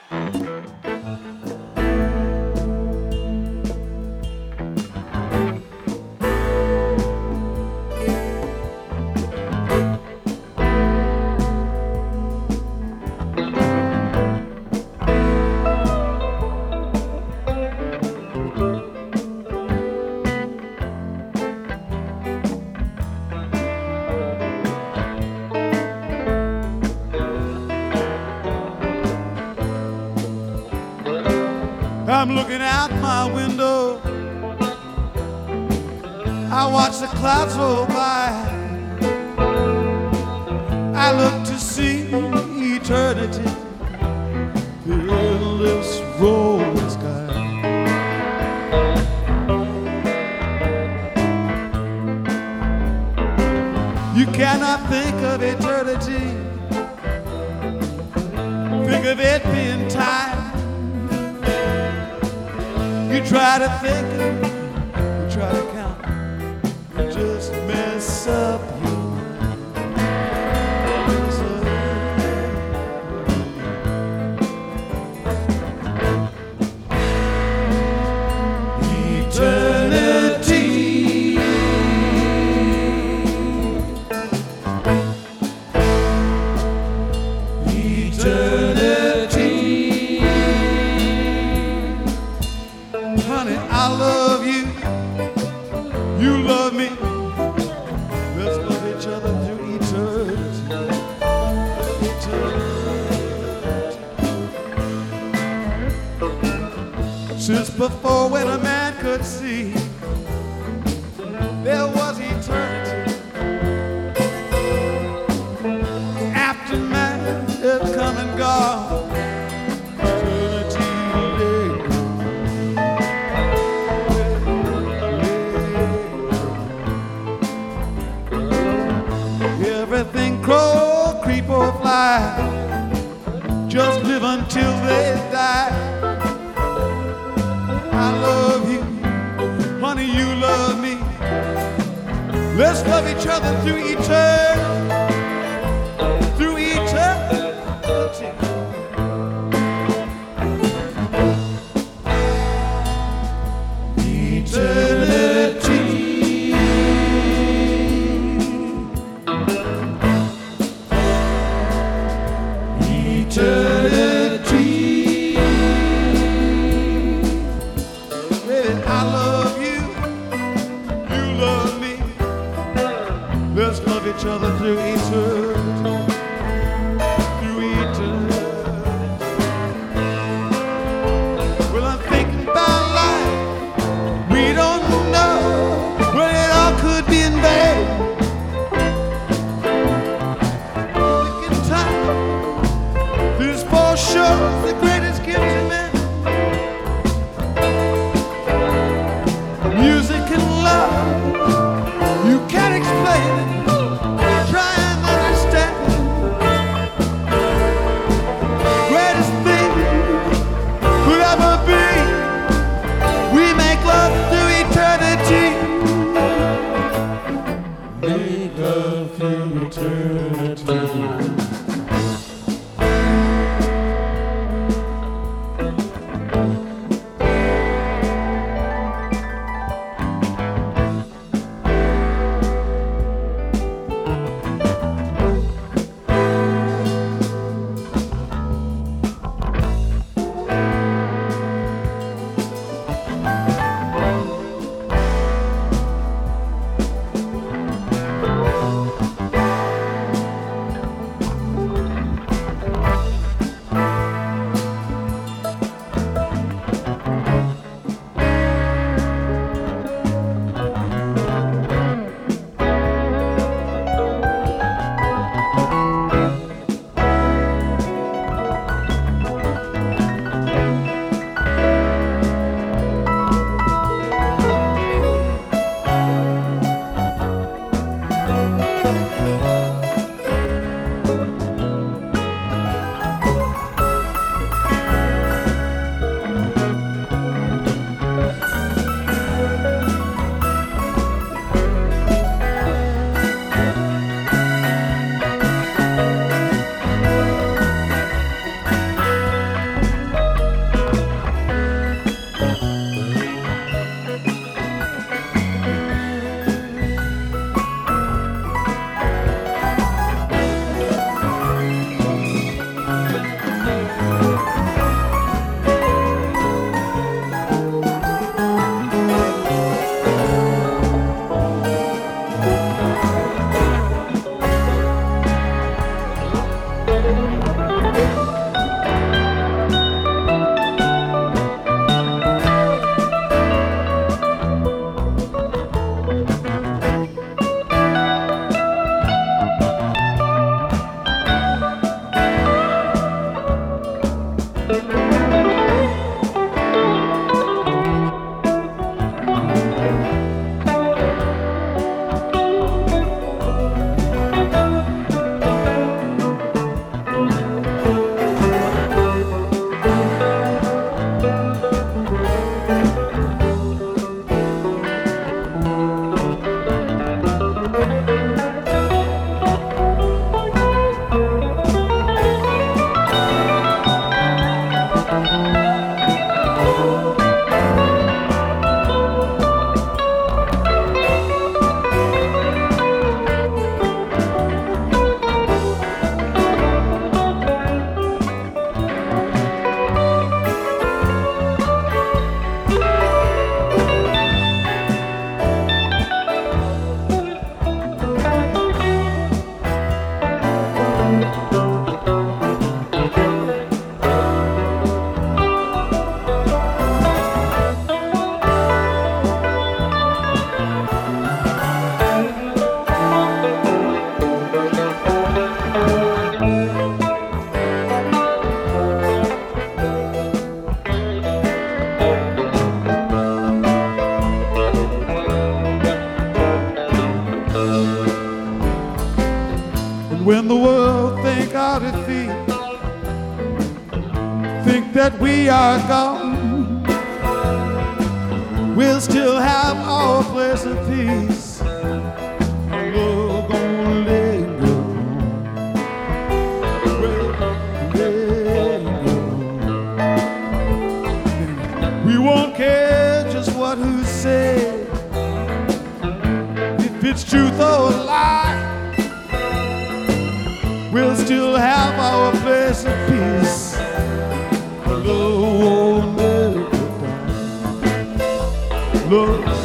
I'm looking out my window, I watch the clouds roll by, I look to see eternity, the endless rolling sky. You cannot think of eternity, think of it being time. You try to think of it, you try to count, you just mess up your eternity. Eternity. Honey, I love you, you love me, let's love each other through eternity. Eternity. Since before when a man could see, there was eternity. After man had come and gone, everything crow, creep or fly, just live until they die. I love you, honey, you love me, let's love each other through eternity. Through eternity. Eternity. Eternity. Baby, I love you, you love me, let's love each other through eternity. Through eternity. Well, I'm thinking about life, we don't know when it all could be in vain. Thinking time, this for sure the greatest gift to man. Music and love, you can't explain it, try and understand it. Greatest thing could ever be, we make love through eternity. Make love through eternity. When the world think our defeat, think that we are gone, we'll still have our place of peace. We're gonna let it go. We'll let it go. We won't care just what who said, if it's truth or a lie. We'll still have our place of peace. Love won't let it die. Love